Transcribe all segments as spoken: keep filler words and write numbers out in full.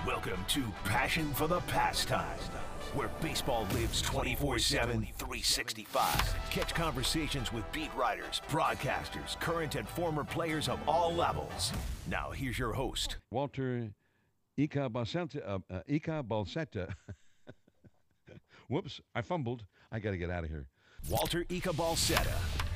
Welcome to Passion for the Pastime, where baseball lives twenty-four seven, three sixty-five. Catch conversations with beat writers, broadcasters, current and former players of all levels. Now, here's your host, Walter Ika Balsetta. Uh, uh, Ika Balsetta. Whoops, I fumbled. I got to get out of here. Walter Ika Balsetta.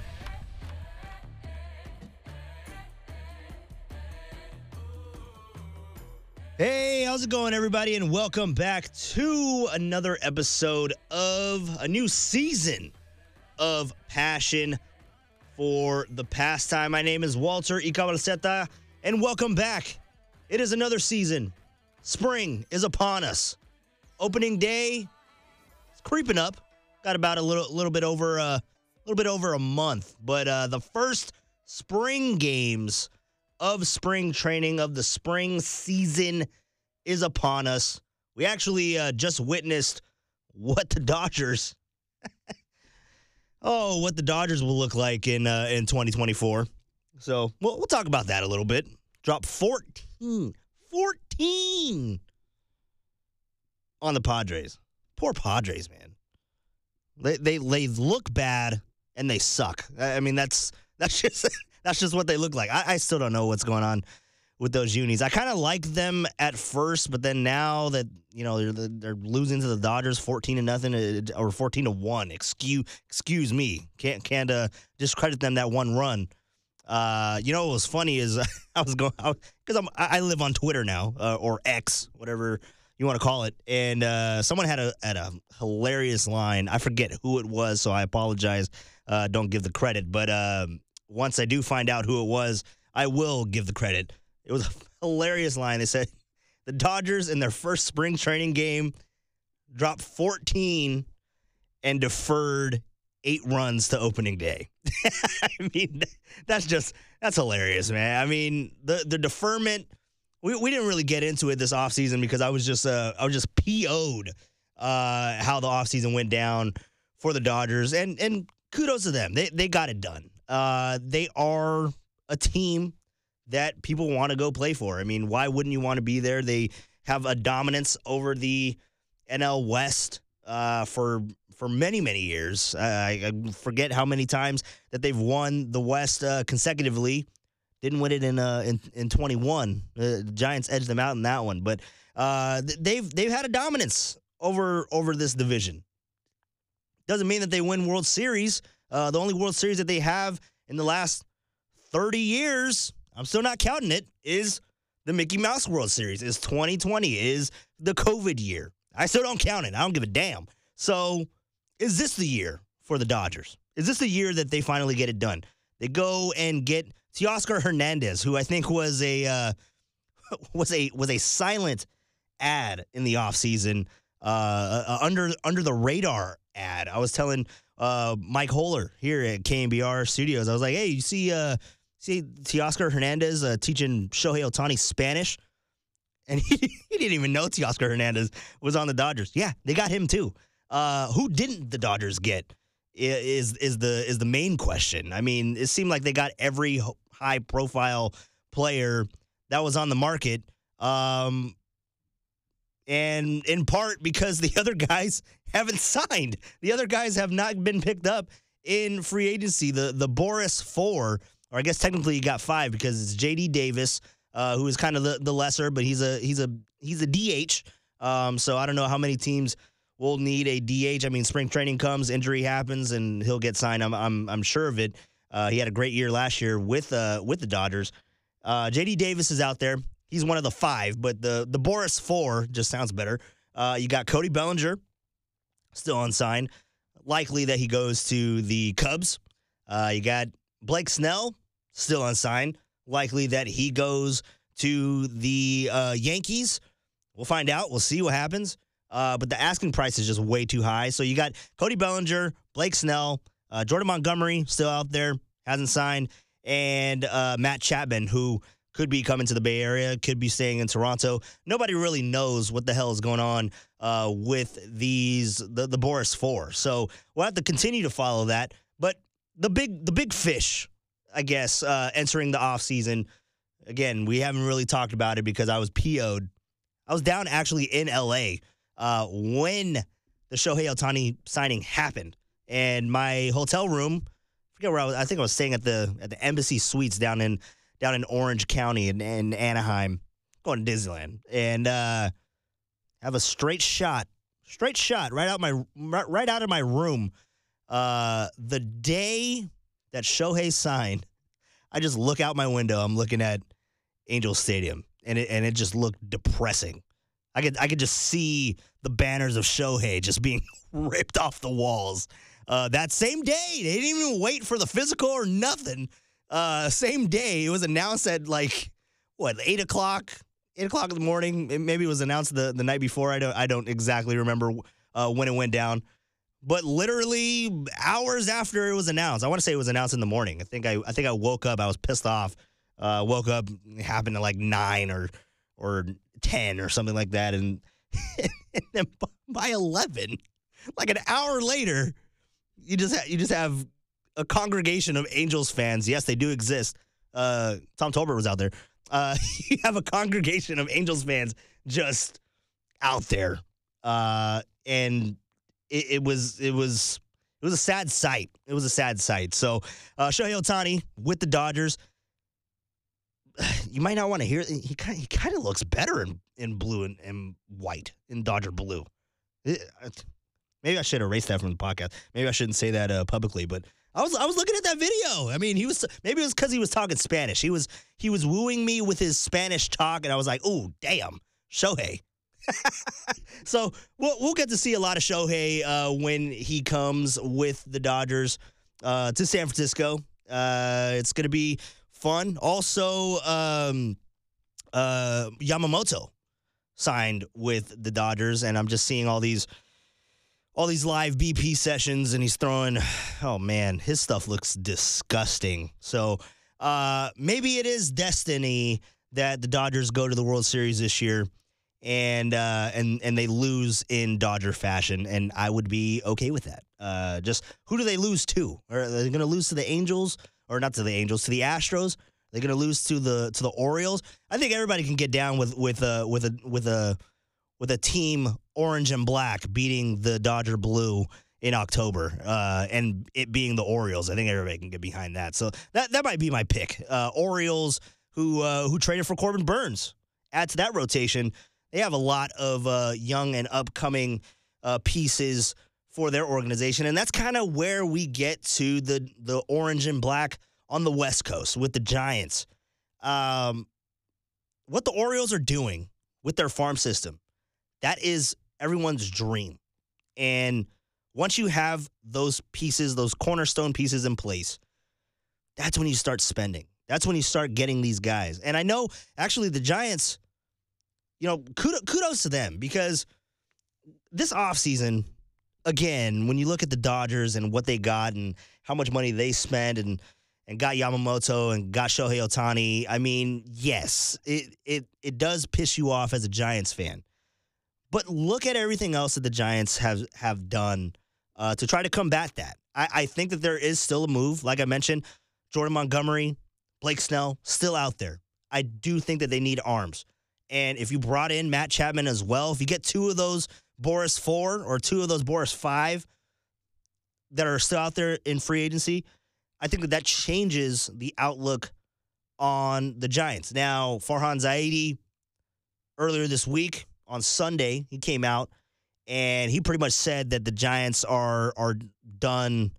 Hey, how's it going, everybody? And welcome back to another episode of a new season of Passion for the Pastime. My name is Walter Ika Balsetta, and welcome back. It is another season. Spring is upon us. Opening day is creeping up. Got about a little, little bit over, a uh, little bit over a month. But uh, the first spring games of spring training of the spring season is upon us. We actually uh, just witnessed what the Dodgers, oh, what the Dodgers will look like in uh, in twenty twenty-four. So we'll, we'll talk about that a little bit. Drop fourteen, fourteen on the Padres. Poor Padres, man. They they they look bad and they suck. I mean, that's that's just. That's just what they look like. I, I still don't know what's going on with those unis. I kind of liked them at first, but then now that, you know, they're, they're losing to the Dodgers fourteen to nothing or fourteen to one. Excuse excuse me. Can't can't uh, discredit them that one run. Uh, you know what was funny is I was going because I'm I live on Twitter now uh, or X, whatever you want to call it, and uh, someone had a had a hilarious line. I forget who it was, so I apologize. Uh, don't give the credit, but. Um, Once I do find out who it was, I will give the credit. It was a hilarious line. They said the Dodgers in their first spring training game dropped fourteen and deferred eight runs to opening day. I mean, that's just, that's hilarious, man. I mean, the the deferment, we, we didn't really get into it this offseason because I was just, uh, I was just P O'd uh, how the offseason went down for the Dodgers. And, and kudos to them. They, they got it done. Uh, they are a team that people want to go play for. I mean, why wouldn't you want to be there? They have a dominance over the N L West uh, for for many, many years. I, I forget how many times that they've won the West uh, consecutively. Didn't win it in uh, in, in twenty-one. Uh, the Giants edged them out in that one. But uh, they've they've had a dominance over over this division. Doesn't mean that they win World Series. Uh, the only World Series that they have in the last thirty years, I'm still not counting it, is the Mickey Mouse World Series. Is twenty twenty, is the COVID year. I still don't count it. I don't give a damn. So is this the year for the Dodgers? Is this the year that they finally get it done? They go and get Teoscar Hernandez, who I think was a uh, was a was a silent ad in the offseason, uh, uh, under under the radar ad. I was telling Uh, Mike Holler here at K N B R Studios. I was like, hey, you see uh, see Teoscar Hernandez uh, teaching Shohei Ohtani Spanish? And he, he didn't even know Teoscar Hernandez was on the Dodgers. Yeah, they got him too. Uh, who didn't the Dodgers get is is the is the main question. I mean, it seemed like they got every high-profile player that was on the market. Um, and in part because the other guys haven't signed. The other guys have not been picked up in free agency. The the Boris four, or I guess technically you got five because it's J D Davis, uh, who is kind of the, the lesser, but he's a he's a he's a D H. Um, so I don't know how many teams will need a D H. I mean, spring training comes, injury happens, and he'll get signed. I'm I'm I'm sure of it. Uh, he had a great year last year with uh with the Dodgers. Uh, J D Davis is out there. He's one of the five, but the the Boris four just sounds better. Uh, you got Cody Bellinger, still unsigned. Likely that he goes to the Cubs. Uh, you got Blake Snell, still unsigned. Likely that he goes to the uh, Yankees. We'll find out. We'll see what happens. Uh, but the asking price is just way too high. So you got Cody Bellinger, Blake Snell, uh, Jordan Montgomery still out there, hasn't signed, and uh, Matt Chapman, who could be coming to the Bay Area, could be staying in Toronto. Nobody really knows what the hell is going on uh, with these the, the Boris Four. So we'll have to continue to follow that. But the big the big fish, I guess, uh, entering the offseason, again, we haven't really talked about it because I was P O'd. I was down actually in L A uh, when the Shohei Ohtani signing happened. And my hotel room, I forget where I was. I think I was staying at the at the Embassy Suites down in down in Orange County in, in Anaheim, going to Disneyland, and uh, have a straight shot, straight shot right out my right out of my room. Uh, the day that Shohei signed, I just look out my window. I'm looking at Angel Stadium, and it and it just looked depressing. I could I could just see the banners of Shohei just being ripped off the walls. Uh, that same day, they didn't even wait for the physical or nothing. Uh, same day, it was announced at like what eight o'clock, eight o'clock in the morning. It, maybe it was announced the, the night before. I don't I don't exactly remember uh, when it went down, but literally hours after it was announced, I want to say it was announced in the morning. I think I I think I woke up. I was pissed off. Uh, woke up, it happened at like nine or or ten or something like that, and, and then by eleven, like an hour later. You just ha- you just have a congregation of Angels fans. Yes, they do exist. Uh, Tom Tolbert was out there. Uh, you have a congregation of Angels fans just out there, uh, and it, it was it was it was a sad sight. It was a sad sight. So uh, Shohei Ohtani with the Dodgers. You might not want to hear. He kind he kind of looks better in, in blue and, and white in Dodger blue. It, it, Maybe I should erase that from the podcast. Maybe I shouldn't say that uh, publicly. But I was I was looking at that video. I mean, he was maybe it was because he was talking Spanish. He was he was wooing me with his Spanish talk, and I was like, "Oh, damn, Shohei." So we'll we'll get to see a lot of Shohei uh, when he comes with the Dodgers uh, to San Francisco. Uh, it's going to be fun. Also, um, uh, Yamamoto signed with the Dodgers, and I'm just seeing all these. All these live B P sessions, and he's throwing, oh, man, his stuff looks disgusting. So uh, maybe it is destiny that the Dodgers go to the World Series this year and uh, and and they lose in Dodger fashion, and I would be okay with that. Uh, just who do they lose to? Are they going to lose to the Angels? Or not to the Angels, to the Astros? Are they going to lose to the to the Orioles? I think everybody can get down with with a with a with a with a team orange and black beating the Dodger blue in October, uh, and it being the Orioles. I think everybody can get behind that. So that that might be my pick. Uh, Orioles, who uh, who traded for Corbin Burns, add to that rotation. They have a lot of uh, young and upcoming uh, pieces for their organization, and that's kind of where we get to the the orange and black on the West Coast with the Giants. Um, what the Orioles are doing with their farm system, that is everyone's dream. And once you have those pieces, those cornerstone pieces in place, that's when you start spending. That's when you start getting these guys. And I know, actually, the Giants, you know, kudos, kudos to them, because this offseason, again, when you look at the Dodgers and what they got and how much money they spent and and got Yamamoto and got Shohei Ohtani, I mean, yes, it it it does piss you off as a Giants fan. But look at everything else that the Giants have, have done uh, to try to combat that. I, I think that there is still a move. Like I mentioned, Jordan Montgomery, Blake Snell, still out there. I do think that they need arms. And if you brought in Matt Chapman as well, if you get two of those Boris four or two of those Boris five that are still out there in free agency, I think that that changes the outlook on the Giants. Now, Farhan Zaidi, earlier this week, on Sunday, he came out and he pretty much said that the Giants are are done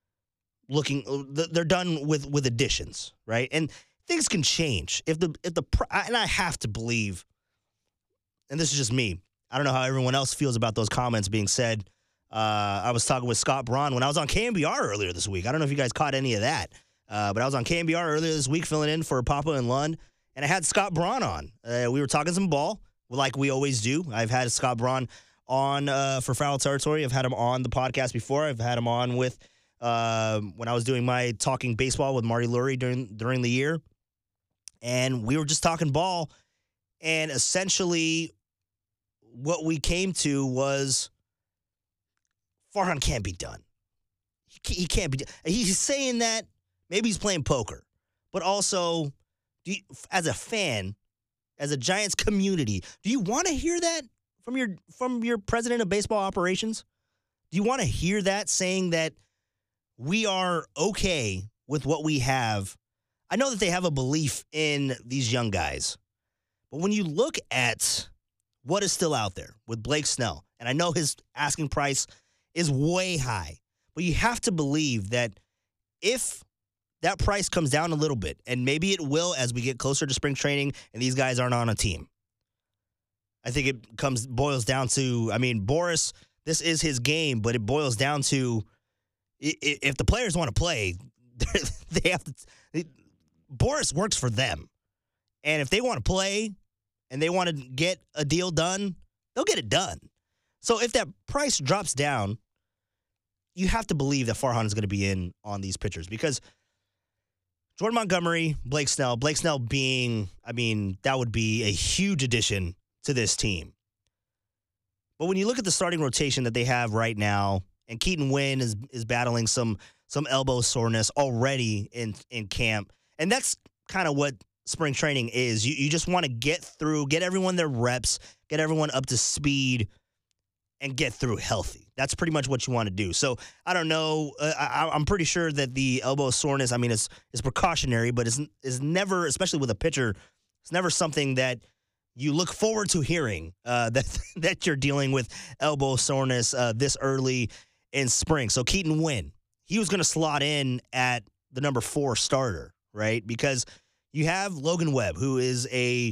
looking. They're done with with additions, right? And things can change if the if the and I have to believe, and this is just me. I don't know how everyone else feels about those comments being said. Uh, I was talking with Scott Braun when I was on K M B R earlier this week. I don't know if you guys caught any of that, uh, but I was on K M B R earlier this week filling in for Papa and Lund, and I had Scott Braun on. Uh, we were talking some ball. Like we always do. I've had Scott Braun on uh, for Foul Territory. I've had him on the podcast before. I've had him on with uh, when I was doing my talking baseball with Marty Lurie during during the year, and we were just talking ball. And essentially, what we came to was Farhan can't be done. He can't be. He's saying that maybe he's playing poker, but also, do you, as a fan. as a Giants community, do you want to hear that from your from your president of baseball operations? Do you want to hear that saying that we are okay with what we have? I know that they have a belief in these young guys, but when you look at what is still out there with Blake Snell, and I know his asking price is way high, but you have to believe that if that price comes down a little bit, and maybe it will as we get closer to spring training and these guys aren't on a team. I think it comes boils down to, I mean, Boras, this is his game, but it boils down to if the players want to play, they have to. Boras works for them. And if they want to play and they want to get a deal done, they'll get it done. So if that price drops down, you have to believe that Farhan is going to be in on these pitchers because Jordan Montgomery, Blake Snell, Blake Snell being, I mean, that would be a huge addition to this team. But when you look at the starting rotation that they have right now, and Keaton Winn is is battling some some elbow soreness already in, in camp, and that's kind of what spring training is. You, you just want to get through, get everyone their reps, get everyone up to speed, and get through healthy. That's pretty much what you want to do. So I don't know. Uh, I, I'm pretty sure that the elbow soreness, I mean, it's, it's precautionary, but it's, it's never, especially with a pitcher, it's never something that you look forward to hearing uh, that that you're dealing with elbow soreness uh, this early in spring. So Keaton Winn, he was going to slot in at the number four starter, right? Because you have Logan Webb, who is a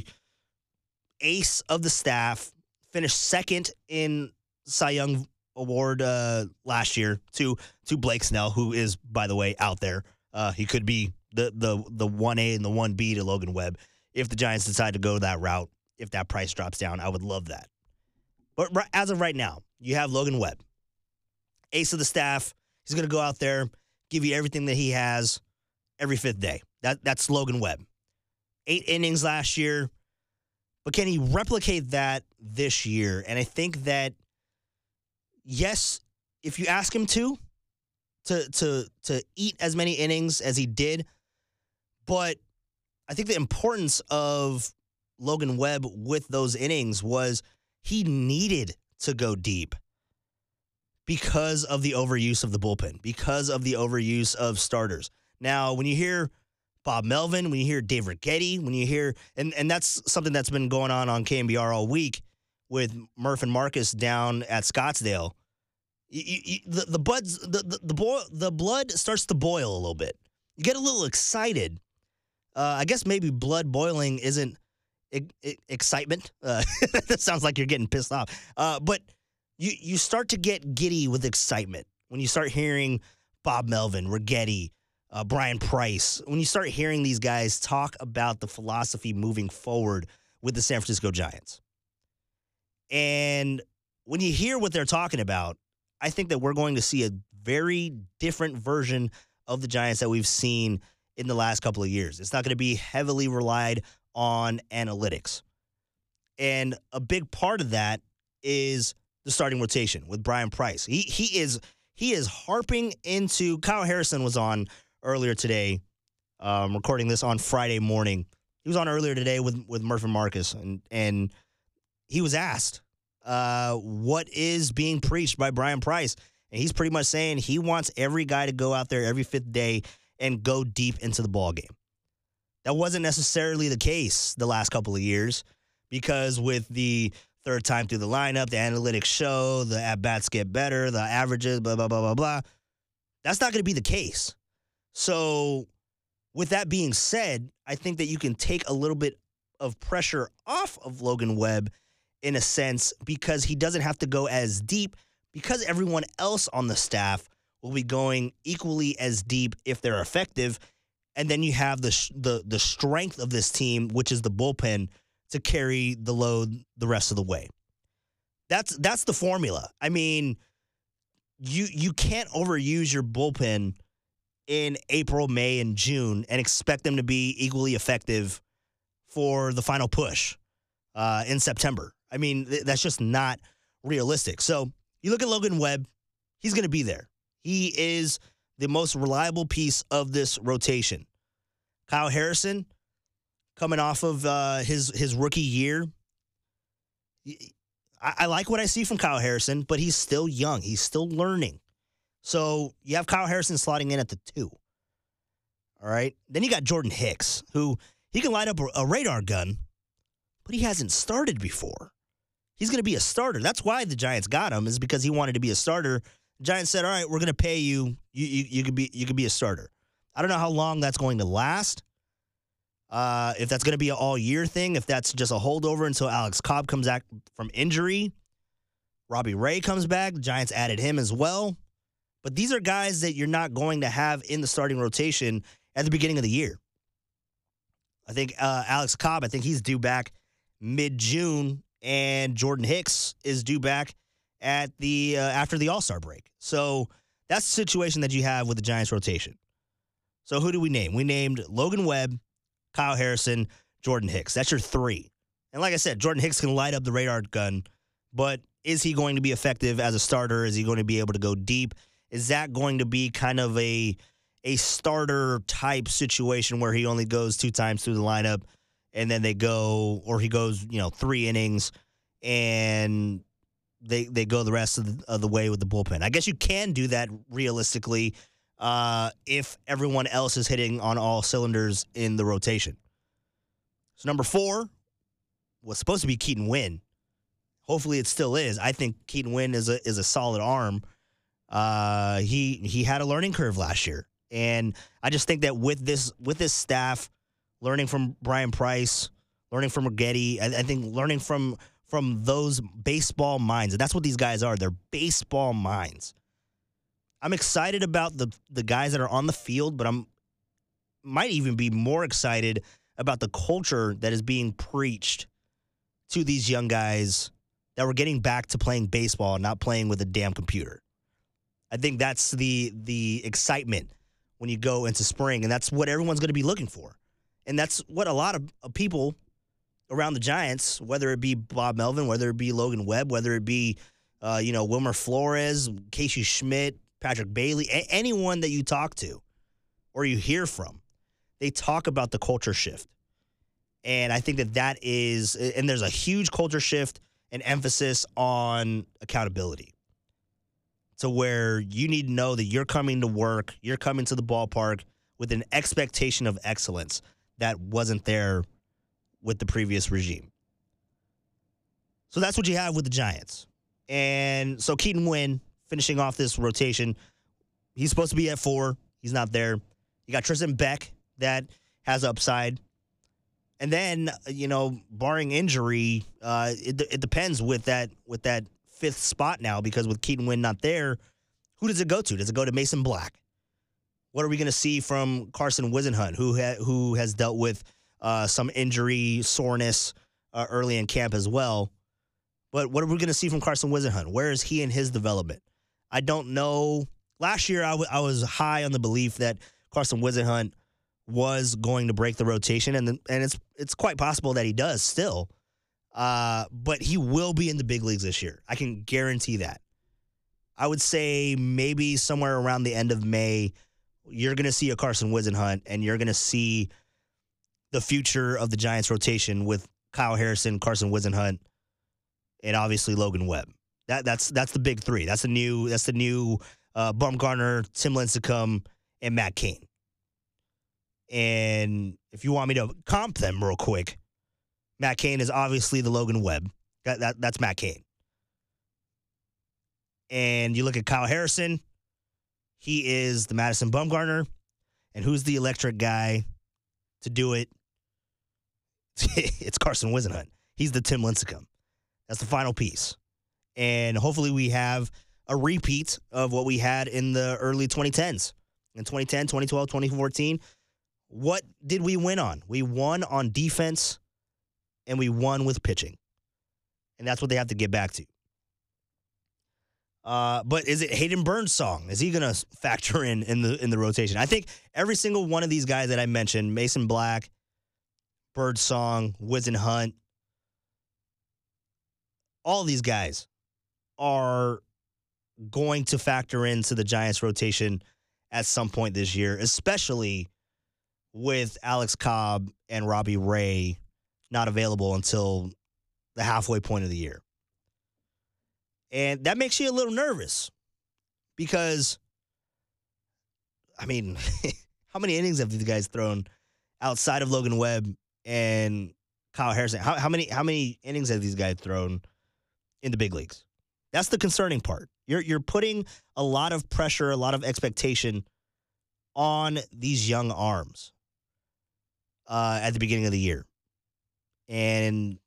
ace of the staff, finished second in Cy Young Award uh, last year to to Blake Snell, who is, by the way, out there. Uh, he could be the the the one A and the one B to Logan Webb if the Giants decide to go that route. If that price drops down, I would love that. But right, as of right now, you have Logan Webb, ace of the staff. He's going to go out there, give you everything that he has every fifth day. That that's Logan Webb. Eight innings last year, but can he replicate that this year? And I think that yes, if you ask him to, to to to eat as many innings as he did, but I think the importance of Logan Webb with those innings was he needed to go deep because of the overuse of the bullpen, because of the overuse of starters. Now, when you hear Bob Melvin, when you hear Dave Righetti, when you hear, and, and that's something that's been going on on K M B R all week with Murph and Marcus down at Scottsdale, you, you, the, the, buds, the, the, the, boil, the blood starts to boil a little bit. You get a little excited. Uh, I guess maybe blood boiling isn't I- I- excitement. Uh, that sounds like you're getting pissed off. Uh, but you, you start to get giddy with excitement when you start hearing Bob Melvin, Righetti, uh, Brian Price, when you start hearing these guys talk about the philosophy moving forward with the San Francisco Giants. And when you hear what they're talking about, I think that we're going to see a very different version of the Giants that we've seen in the last couple of years. It's not going to be heavily relied on analytics. And a big part of that is the starting rotation with Brian Price. He he is he is harping into, Kyle Harrison was on earlier today, um, recording this on Friday morning. He was on earlier today with, with Murph and Marcus, and, and he was asked uh, what is being preached by Brian Price. And he's pretty much saying he wants every guy to go out there every fifth day and go deep into the ball game. That wasn't necessarily the case the last couple of years because with the third time through the lineup, the analytics show, the at-bats get better, the averages, blah, blah, blah, blah, blah. That's not going to be the case. So with that being said, I think that you can take a little bit of pressure off of Logan Webb in a sense because he doesn't have to go as deep because everyone else on the staff will be going equally as deep if they're effective. And then you have the the the strength of this team, which is the bullpen, to carry the load the rest of the way. That's that's the formula. I mean, you you can't overuse your bullpen in April, May, and June and expect them to be equally effective for the final push uh, in September. I mean, th- that's just not realistic. So you look at Logan Webb, he's going to be there. He is the most reliable piece of this rotation. Kyle Harrison, coming off of uh, his his rookie year. I, I like what I see from Kyle Harrison, but he's still young. He's still learning. So you have Kyle Harrison slotting in at the two. All right. Then you got Jordan Hicks, who he can light up a, a radar gun, but he hasn't started before. He's going to be a starter. That's why the Giants got him, is because he wanted to be a starter. The Giants said, all right, we're going to pay you. You, you, you, could be, you could be a starter. I don't know how long that's going to last. Uh, if that's going to be an all-year thing, if that's just a holdover until Alex Cobb comes back from injury. Robbie Ray comes back. The Giants added him as well. But these are guys that you're not going to have in the starting rotation at the beginning of the year. I think uh, Alex Cobb, I think he's due back mid-June, and Jordan Hicks is due back at the uh, after the All-Star break. So that's the situation that you have with the Giants rotation. So who do we name? We named Logan Webb, Kyle Harrison, Jordan Hicks. That's your three. And like I said, Jordan Hicks can light up the radar gun, but is he going to be effective as a starter? Is he going to be able to go deep? Is that going to be kind of a a starter type situation where he only goes two times through the lineup and then they go, or he goes, you know, three innings and they they go the rest of the, of the way with the bullpen? I guess you can do that realistically uh, if everyone else is hitting on all cylinders in the rotation. So number four was supposed to be Keaton Winn. Hopefully it still is. I think Keaton Winn is a is a solid arm. Uh, he he had a learning curve last year, and I just think that with this with this staff, learning from Brian Price, learning from Rigetti, I, I think learning from from those baseball minds, and that's what these guys are. They're baseball minds. I'm excited about the the guys that are on the field, but I'm might even be more excited about the culture that is being preached to these young guys that were getting back to playing baseball, not playing with a damn computer. I think that's the the excitement when you go into spring, and that's what everyone's going to be looking for. And that's what a lot of, of people around the Giants, whether it be Bob Melvin, whether it be Logan Webb, whether it be, uh, you know, Wilmer Flores, Casey Schmidt, Patrick Bailey, a- anyone that you talk to or you hear from, they talk about the culture shift. And I think that that is, and there's a huge culture shift and emphasis on accountability, to where you need to know that you're coming to work, you're coming to the ballpark with an expectation of excellence that wasn't there with the previous regime. So that's what you have with the Giants. And so Keaton Winn, finishing off this rotation, he's supposed to be at four. He's not there. You got Tristan Beck that has upside. And then, you know, barring injury, uh, it, it depends with that with that fifth spot now, because with Keaton Winn not there, who does it go to? Does it go to Mason Black? What are we going to see from Carson Wisenhunt, who ha- who has dealt with uh, some injury soreness uh, early in camp as well? But what are we going to see from Carson Wisenhunt? Where is he in his development? I don't know. Last year, I, w- I was high on the belief that Carson Wisenhunt was going to break the rotation, and the, and it's it's quite possible that he does still. Uh, but he will be in the big leagues this year. I can guarantee that. I would say maybe somewhere around the end of May, you're going to see a Carson Wisenhunt, and you're going to see the future of the Giants rotation with Kyle Harrison, Carson Wisenhunt, and obviously Logan Webb. That that's that's the big three. That's the new that's the new uh, Bumgarner, Tim Lincecum, and Matt Cain. And if you want me to comp them real quick, Matt Cain is obviously the Logan Webb. That, that that's Matt Cain. And you look at Kyle Harrison, he is the Madison Bumgarner. And who's the electric guy to do it? It's Carson Wisenhunt. He's the Tim Lincecum. That's the final piece. And hopefully we have a repeat of what we had in the early twenty tens. In twenty ten, twenty twelve, twenty fourteen, what did we win on? We won on defense, and we won with pitching. And that's what they have to get back to. Uh, but is it Hayden Burns' song? Is he going to factor in in the in the rotation? I think every single one of these guys that I mentioned, Mason Black, Birdsong, Wisenhunt, all these guys are going to factor into the Giants rotation at some point this year, especially with Alex Cobb and Robbie Ray not available until the halfway point of the year. And that makes you a little nervous because, I mean, how many innings have these guys thrown outside of Logan Webb and Kyle Harrison? How, how many how many innings have these guys thrown in the big leagues? That's the concerning part. You're you're putting a lot of pressure, a lot of expectation on these young arms uh, at the beginning of the year. And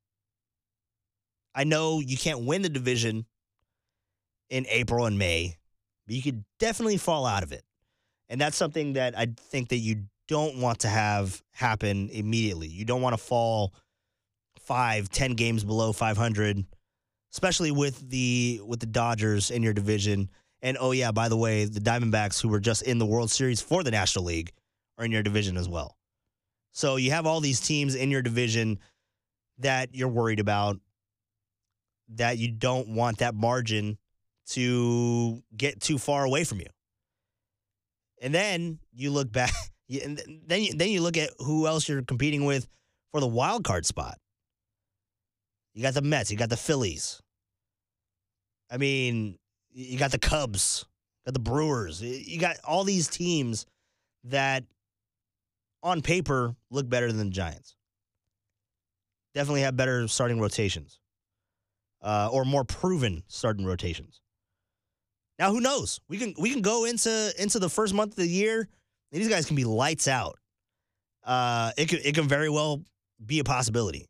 I know you can't win the division in April and May, but you could definitely fall out of it. And that's something that I think that you don't want to have happen immediately. You don't want to fall five, ten games below five hundred, especially with the with the Dodgers in your division. And, oh, yeah, by the way, the Diamondbacks, who were just in the World Series for the National League, are in your division as well. So you have all these teams in your division that you're worried about, that you don't want that margin to get too far away from you. And then you look back, and then you, then you look at who else you're competing with for the wild card spot. You got the Mets, you got the Phillies. I mean, you got the Cubs, got the Brewers. You got all these teams that on paper look better than the Giants. Definitely have better starting rotations. Uh, or more proven starting rotations. Now, who knows? We can we can go into into the first month of the year, and these guys can be lights out. Uh, it can it can very well be a possibility.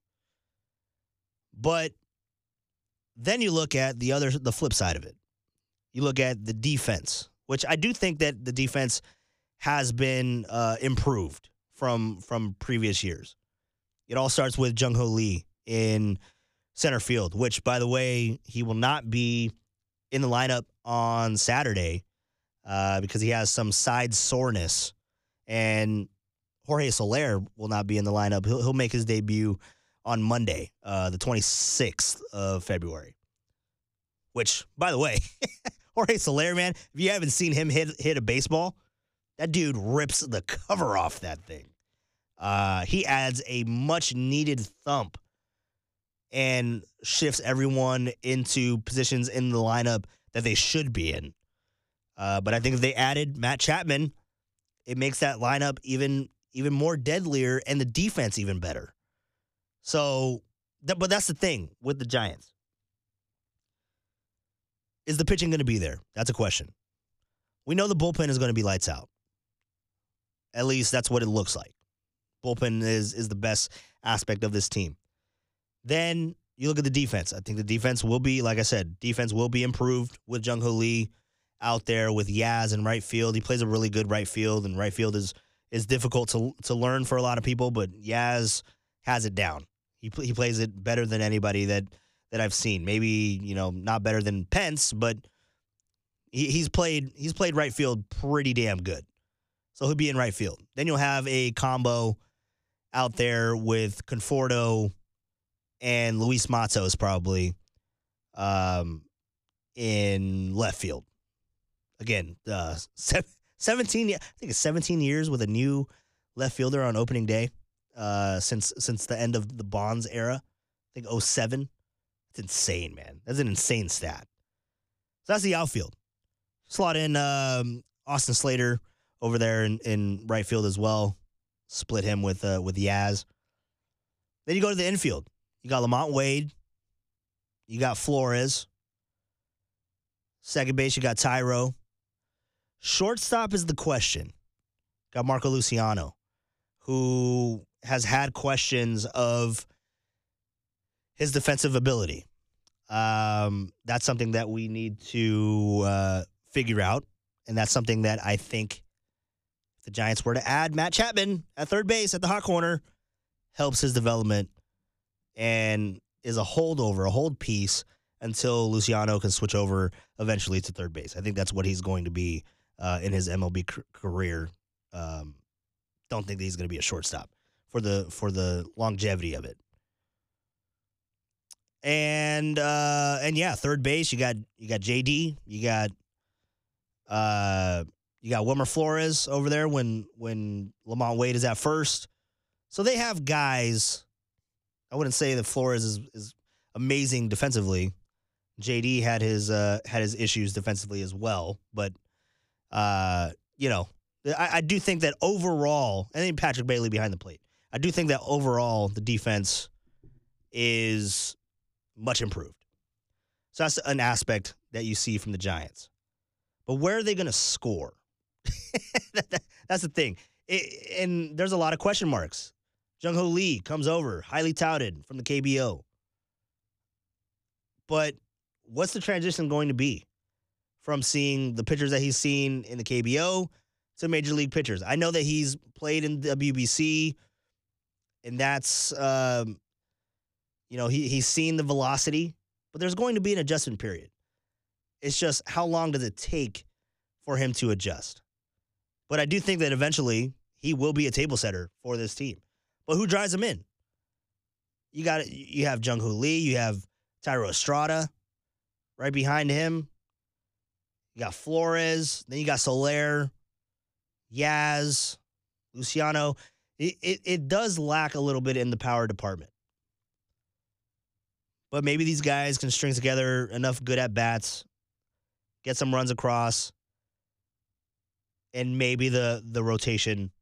But then you look at the other the flip side of it. You look at the defense, which I do think that the defense has been uh, improved from from previous years. It all starts with Jung-Ho Lee in center field, which, by the way, he will not be in the lineup on Saturday uh, because he has some side soreness. And Jorge Soler will not be in the lineup. He'll, he'll make his debut on Monday, uh, the twenty-sixth of February. Which, by the way, Jorge Soler, man, if you haven't seen him hit hit a baseball, that dude rips the cover off that thing. Uh, he adds a much-needed thump and shifts everyone into positions in the lineup that they should be in. Uh, but I think if they added Matt Chapman, it makes that lineup even even more deadlier and the defense even better. So, th- but that's the thing with the Giants. Is the pitching going to be there? That's a question. We know the bullpen is going to be lights out. At least that's what it looks like. Bullpen is is the best aspect of this team. Then you look at the defense. I think the defense will be, like I said, defense will be improved with Jung-Ho Lee out there with Yaz in right field. He plays a really good right field, and right field is is difficult to to learn for a lot of people, but Yaz has it down. He he plays it better than anybody that that I've seen. Maybe, you know, not better than Pence, but he, he's played he's played right field pretty damn good. So he'll be in right field. Then you'll have a combo out there with Conforto and Luis Matos probably um, in left field. Again, uh, seventeen. I think it's seventeen years with a new left fielder on opening day uh, since since the end of the Bonds era. I think oh seven. It's insane, man. That's an insane stat. So that's the outfield. Slot in um, Austin Slater over there in, in right field as well. Split him with uh, with Yaz. Then you go to the infield. You got Lamont Wade. You got Flores. Second base, you got Tyro. Shortstop is the question. Got Marco Luciano, who has had questions of his defensive ability. Um, that's something that we need to uh, figure out, and that's something that I think if the Giants were to add Matt Chapman at third base at the hot corner, helps his development and is a holdover, a hold piece until Luciano can switch over eventually to third base. I think that's what he's going to be uh, in his M L B c- career. Um, don't think that he's going to be a shortstop for the for the longevity of it. And uh, and yeah, third base you got you got J D, you got uh, You got Wilmer Flores over there when when Lamont Wade is at first. So they have guys. I wouldn't say that Flores is, is amazing defensively. J D had his uh, had his issues defensively as well, but uh, you know, I, I do think that overall, and then Patrick Bailey behind the plate. I do think that overall the defense is much improved. So that's an aspect that you see from the Giants. But where are they going to score? That's the thing. It, and there's a lot of question marks. Jung-Ho Lee comes over, highly touted from the K B O. But what's the transition going to be from seeing the pitchers that he's seen in the K B O to major league pitchers? I know that he's played in W B C, and that's, um, you know, he he's seen the velocity, but there's going to be an adjustment period. It's just how long does it take for him to adjust? But I do think that eventually he will be a table setter for this team. But who drives him in? You got you have Jung-Ho Lee, you have Thairo Estrada right behind him. You got Flores, then you got Soler, Yaz, Luciano. It, it, it does lack a little bit in the power department. But maybe these guys can string together enough good at-bats, get some runs across, and maybe the, the rotation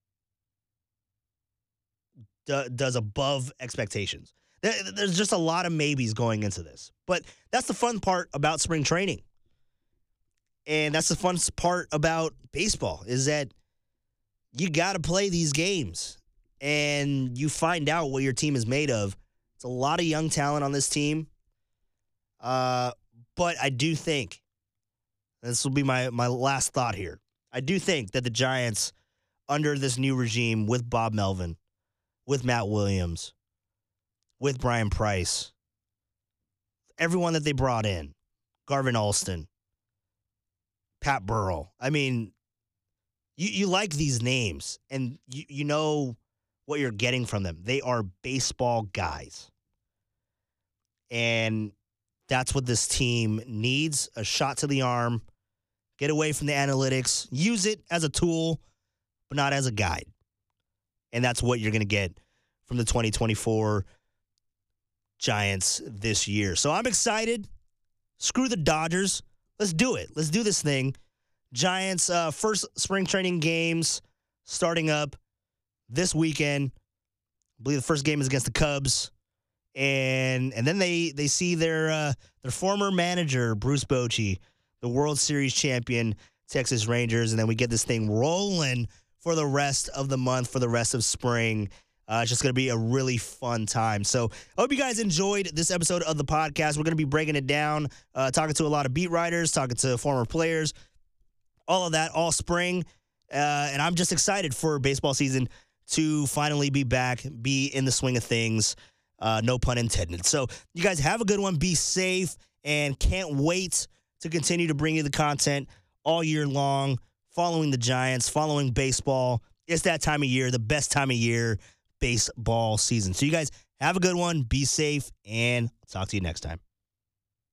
do, does above expectations. There, there's just a lot of maybes going into this. But that's the fun part about spring training. And that's the fun part about baseball is that you got to play these games. And you find out what your team is made of. It's a lot of young talent on this team. Uh, but I do think, this will be my, my last thought here. I do think that the Giants, under this new regime with Bob Melvin, with Matt Williams, with Brian Price, everyone that they brought in, Garvin Alston, Pat Burrell. I mean, you, you like these names, and you, you know what you're getting from them. They are baseball guys. And that's what this team needs, a shot to the arm, get away from the analytics, use it as a tool, but not as a guide. And that's what you're going to get from the twenty twenty-four Giants this year. So I'm excited. Screw the Dodgers. Let's do it. Let's do this thing. Giants' uh, first spring training games starting up this weekend. I believe the first game is against the Cubs. And and then they they see their uh, their former manager, Bruce Bochy, the World Series champion, Texas Rangers. And then we get this thing rolling for the rest of the month, for the rest of spring. Uh, it's just going to be a really fun time. So I hope you guys enjoyed this episode of the podcast. We're going to be breaking it down, uh, talking to a lot of beat writers, talking to former players, all of that, all spring. Uh, and I'm just excited for baseball season to finally be back, be in the swing of things. Uh, no pun intended. So you guys have a good one. Be safe, and can't wait to continue to bring you the content all year long, following the Giants, following baseball. It's that time of year, the best time of year, baseball season. So you guys have a good one. Be safe, and I'll talk to you next time.